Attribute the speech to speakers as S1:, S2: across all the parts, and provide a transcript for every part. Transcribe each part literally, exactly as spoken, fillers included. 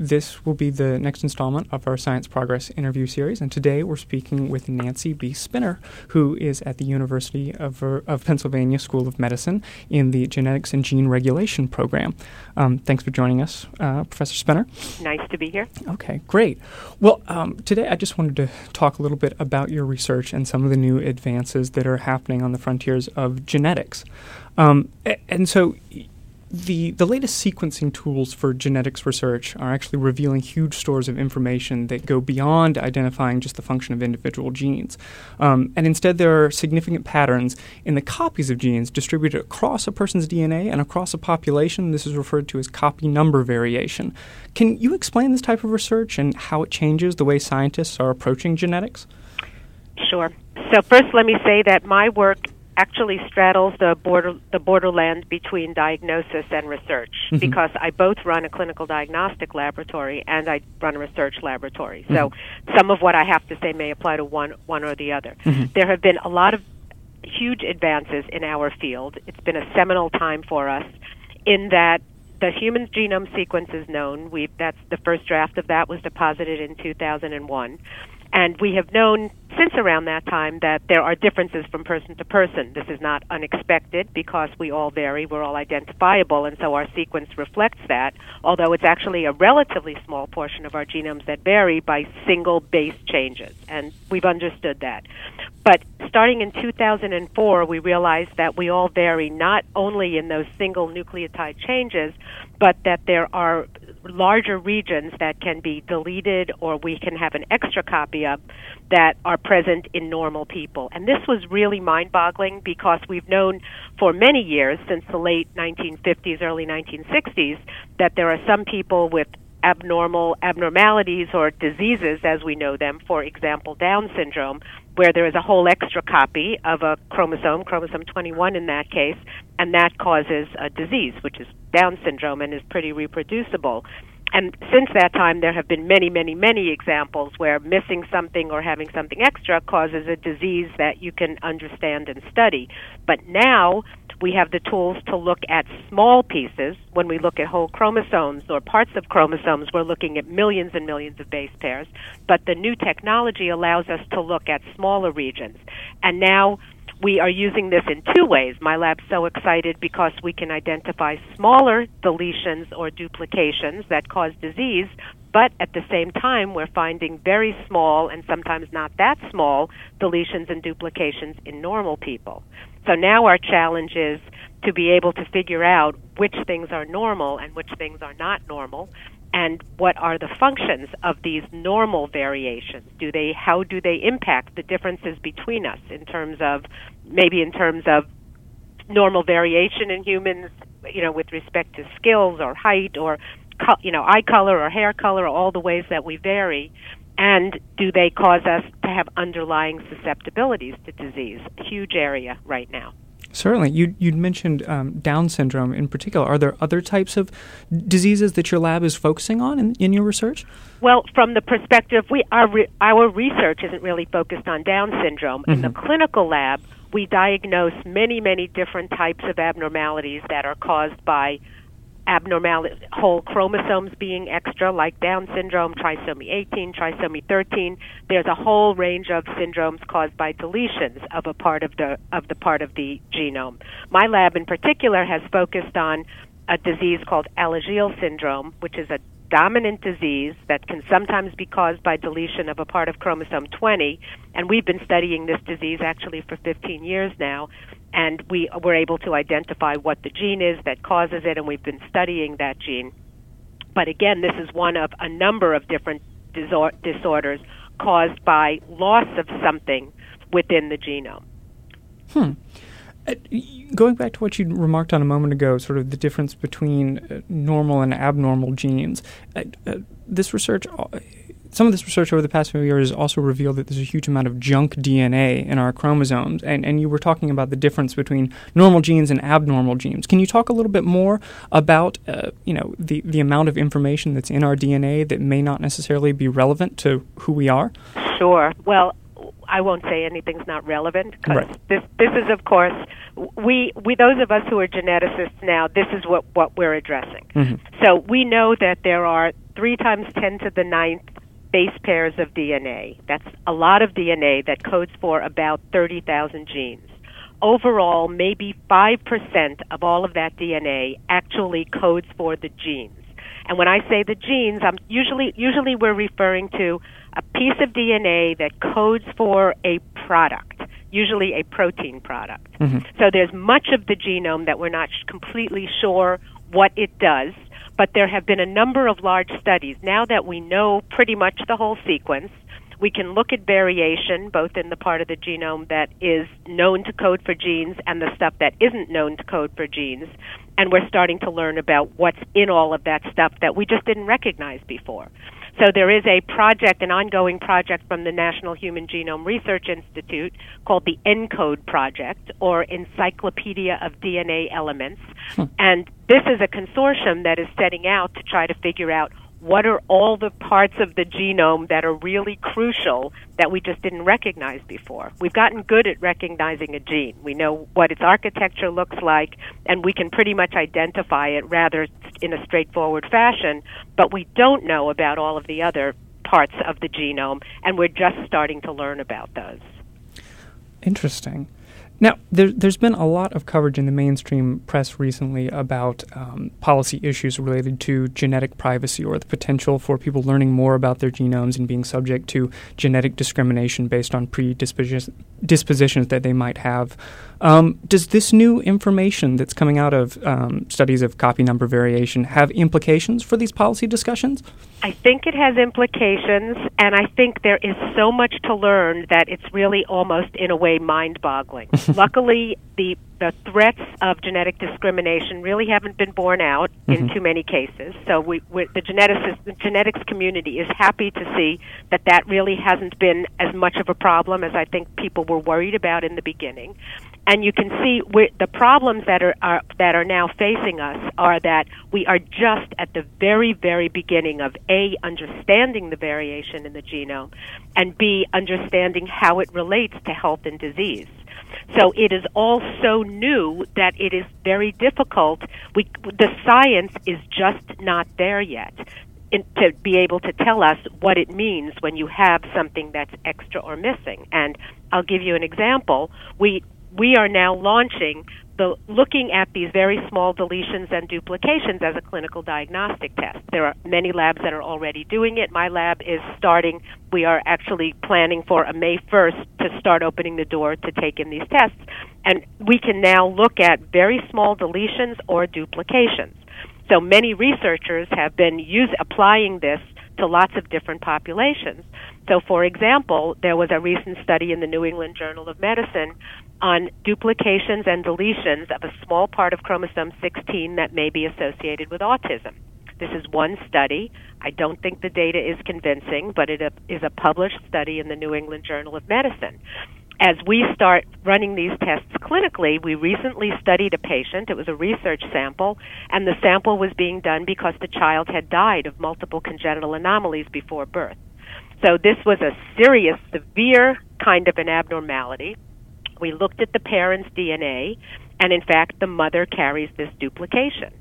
S1: this will be the next installment of our Science Progress interview series, and today we're speaking with Nancy B. Spinner, who is at the University of, uh, of Pennsylvania School of Medicine in the Genetics and Gene Regulation program. Um, thanks for joining us, uh, Professor Spinner.
S2: Nice to be here.
S1: Okay, great. Well, um, today I just wanted to talk a little bit about your research and some of the new advances that are happening on the frontiers of genetics. Um, and so the the latest sequencing tools for genetics research are actually revealing huge stores of information that go beyond identifying just the function of individual genes. Um, and instead, there are significant patterns in the copies of genes distributed across a person's D N A and across a population. This is referred to as copy number variation. Can you explain this type of research and how it changes the way scientists are approaching genetics?
S2: Sure. So first, let me say that my work actually straddles the border the borderland between diagnosis and research, mm-hmm. because I both run a clinical diagnostic laboratory and I run a research laboratory. Mm-hmm. So some of what I have to say may apply to one one or the other. Mm-hmm. There have been a lot of huge advances in our field. It's been a seminal time for us in that the human genome sequence is known. We that's the first draft of that was deposited in two thousand one. And we have known since around that time that there are differences from person to person. This is not unexpected because we all vary, we're all identifiable, and so our sequence reflects that, although it's actually a relatively small portion of our genomes that vary by single base changes, and we've understood that. But starting in two thousand four, we realized that we all vary not only in those single nucleotide changes, but that there are larger regions that can be deleted or we can have an extra copy of that are present in normal people. And this was really mind-boggling because we've known for many years, since the late nineteen fifties, early nineteen sixties, that there are some people with abnormal abnormalities or diseases as we know them, for example, Down syndrome, where there is a whole extra copy of a chromosome, chromosome twenty-one in that case, and that causes a disease, which is Down syndrome and is pretty reproducible. And since that time, there have been many, many, many examples where missing something or having something extra causes a disease that you can understand and study. But now we have the tools to look at small pieces. When we look at whole chromosomes or parts of chromosomes, we're looking at millions and millions of base pairs. But the new technology allows us to look at smaller regions. And now we are using this in two ways. My lab's so excited because we can identify smaller deletions or duplications that cause disease, but at the same time, we're finding very small and sometimes not that small deletions and duplications in normal people. So now our challenge is to be able to figure out which things are normal and which things are not normal, and what are the functions of these normal variations? Do they, how do they impact the differences between us in terms of, maybe in terms of normal variation in humans, you know, with respect to skills or height or, you know, eye color or hair color, or all the ways that we vary, and do they cause us to have underlying susceptibilities to disease? A huge area right now.
S1: Certainly. You, you'd mentioned um, Down syndrome in particular. Are there other types of diseases that your lab is focusing on in, in your research?
S2: Well, from the perspective, we our, re, our research isn't really focused on Down syndrome. Mm-hmm. In the clinical lab, we diagnose many, many different types of abnormalities that are caused by abnormality, whole chromosomes being extra, like Down syndrome, trisomy eighteen, trisomy thirteen. There's a whole range of syndromes caused by deletions of a part of the of the part of the genome. My lab in particular has focused on a disease called Alagille syndrome, which is a dominant disease that can sometimes be caused by deletion of a part of chromosome twenty, and we've been studying this disease actually for fifteen years now. And we were able to identify what the gene is that causes it, and we've been studying that gene. But again, this is one of a number of different disor- disorders caused by loss of something within the genome.
S1: Hmm. Uh, going back to what you remarked on a moment ago, sort of the difference between uh, normal and abnormal genes, uh, uh, this research... Uh, Some of this research over the past few years also revealed that there's a huge amount of junk D N A in our chromosomes, and, and you were talking about the difference between normal genes and abnormal genes. Can you talk a little bit more about, uh, you know, the, the amount of information that's in our D N A that may not necessarily be relevant to who we are?
S2: Sure. Well, I won't say anything's not relevant, because
S1: right.
S2: this this is, of course, we we those of us who are geneticists now, this is what, what we're addressing. Mm-hmm. So we know that there are three times ten to the ninth base pairs of D N A. That's a lot of D N A that codes for about thirty thousand genes. Overall, maybe five percent of all of that D N A actually codes for the genes. And when I say the genes, I'm usually usually we're referring to a piece of D N A that codes for a product, usually a protein product. Mm-hmm. So there's much of the genome that we're not sh- completely sure what it does, but there have been a number of large studies. Now that we know pretty much the whole sequence, we can look at variation, both in the part of the genome that is known to code for genes and the stuff that isn't known to code for genes, and we're starting to learn about what's in all of that stuff that we just didn't recognize before. So there is a project, an ongoing project from the National Human Genome Research Institute called the ENCODE Project, or Encyclopedia of D N A Elements, hmm. and this is a consortium that is setting out to try to figure out what are all the parts of the genome that are really crucial that we just didn't recognize before. We've gotten good at recognizing a gene. We know what its architecture looks like, and we can pretty much identify it rather in a straightforward fashion, but we don't know about all of the other parts of the genome, and we're just starting to learn about those.
S1: Interesting. Now, there, there's been a lot of coverage in the mainstream press recently about um, policy issues related to genetic privacy, or the potential for people learning more about their genomes and being subject to genetic discrimination based on predispositions that they might have. Um, does this new information that's coming out of um, studies of copy number variation have implications for these policy discussions?
S2: I think it has implications, and I think there is so much to learn that it's really almost, in a way, mind-boggling. Luckily, the the threats of genetic discrimination really haven't been borne out mm-hmm. in too many cases. So we, we, the, geneticists, the genetics community is happy to see that that really hasn't been as much of a problem as I think people were worried about in the beginning. And you can see the problems that are, are that are now facing us are that we are just at the very, very beginning of A, understanding the variation in the genome, and B, understanding how it relates to health and disease. So it is all so new that it is very difficult. We, the science is just not there yet in, to be able to tell us what it means when you have something that's extra or missing. And I'll give you an example. We we are now launching the looking at these very small deletions and duplications as a clinical diagnostic test. There are many labs that are already doing it. My lab is starting. We are actually planning for a May first to start opening the door to take in these tests. And we can now look at very small deletions or duplications. So many researchers have been use, applying this to lots of different populations. So, for example, there was a recent study in the New England Journal of Medicine on duplications and deletions of a small part of chromosome sixteen that may be associated with autism. This is one study. I don't think the data is convincing, but it is a published study in the New England Journal of Medicine. As we start running these tests clinically, we recently studied a patient. It was a research sample, and the sample was being done because the child had died of multiple congenital anomalies before birth. So this was a serious, severe kind of an abnormality. We looked at the parent's D N A, and in fact, the mother carries this duplication.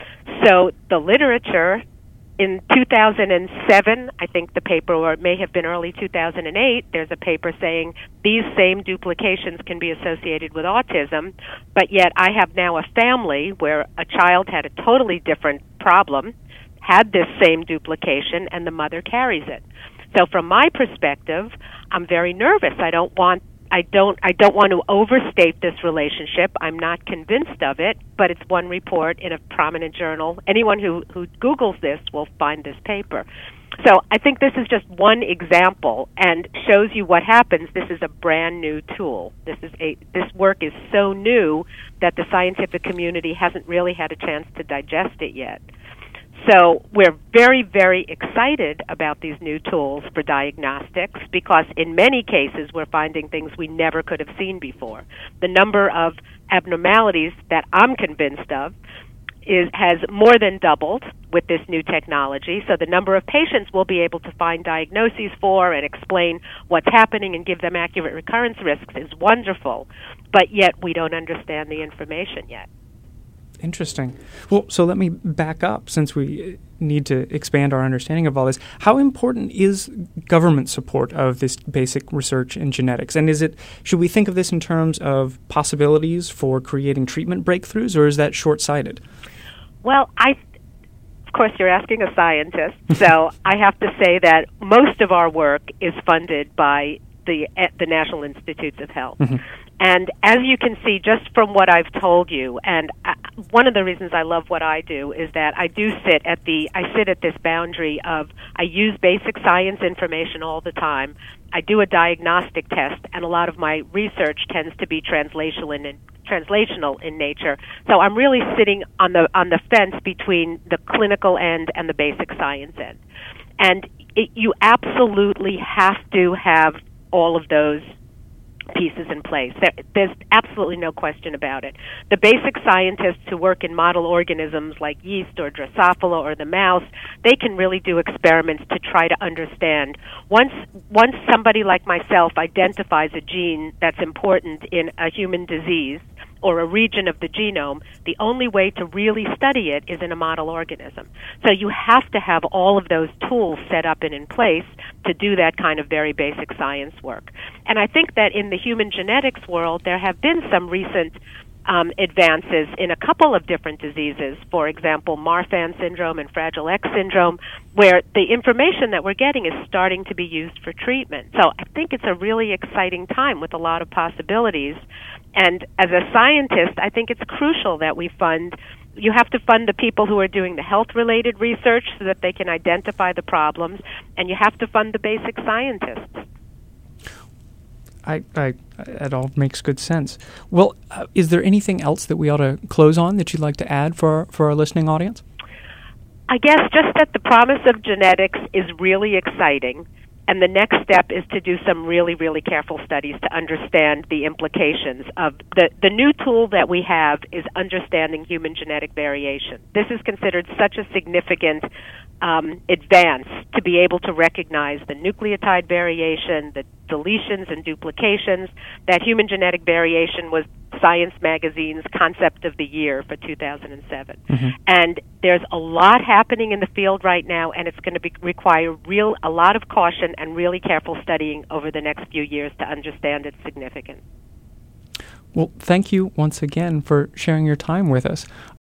S2: So the literature in two thousand seven, I think the paper, or it may have been early two thousand eight, there's a paper saying these same duplications can be associated with autism, but yet I have now a family where a child had a totally different problem, had this same duplication, and the mother carries it. So from my perspective, I'm very nervous. I don't want I don't I don't want to overstate this relationship. I'm not convinced of it, but it's one report in a prominent journal. Anyone who, who Googles this will find this paper. So I think this is just one example and shows you what happens. This is a brand new tool. This is a this work is so new that the scientific community hasn't really had a chance to digest it yet. So we're very, very excited about these new tools for diagnostics because in many cases we're finding things we never could have seen before. The number of abnormalities that I'm convinced of is has more than doubled with this new technology. So the number of patients we'll be able to find diagnoses for and explain what's happening and give them accurate recurrence risks is wonderful. But yet we don't understand the information yet.
S1: Interesting. Well, so let me back up since we need to expand our understanding of all this. How important is government support of this basic research in genetics? And is it, should we think of this in terms of possibilities for creating treatment breakthroughs, or is that short-sighted?
S2: Well, I, of course, you're asking a scientist, so I have to say that most of our work is funded by the the National Institutes of Health. Mm-hmm. And as you can see, just from what I've told you, and I, one of the reasons I love what I do is that I do sit at the, I sit at this boundary of, I use basic science information all the time. I do a diagnostic test, and a lot of my research tends to be translational in, translational in nature. So I'm really sitting on the on the fence between the clinical end and the basic science end. And it, you absolutely have to have all of those pieces in place. There, there's absolutely no question about it. The basic scientists who work in model organisms like yeast or Drosophila or the mouse, they can really do experiments to try to understand. Once once somebody like myself identifies a gene that's important in a human disease or a region of the genome, the only way to really study it is in a model organism. So you have to have all of those tools set up and in place to do that kind of very basic science work. And I think that in the human genetics world, there have been some recent um, advances in a couple of different diseases, for example, Marfan syndrome and Fragile X syndrome, where the information that we're getting is starting to be used for treatment. So I think it's a really exciting time with a lot of possibilities. And as a scientist, I think it's crucial that we fund, you have to fund the people who are doing the health-related research so that they can identify the problems, and you have to fund the basic scientists.
S1: I, I, that all makes good sense. Well, uh, is there anything else that we ought to close on that you'd like to add for our, for our listening audience?
S2: I guess just that the promise of genetics is really exciting. And the next step is to do some really, really careful studies to understand the implications of the, the new tool that we have is understanding human genetic variation. This is considered such a significant um, advance to be able to recognize the nucleotide variation, the deletions and duplications. That human genetic variation was Science Magazine's Concept of the Year for two thousand seven. Mm-hmm. And there's a lot happening in the field right now, and it's going to be, require real a lot of caution and really careful studying over the next few years to understand its significance.
S1: Well, thank you once again for sharing your time with us.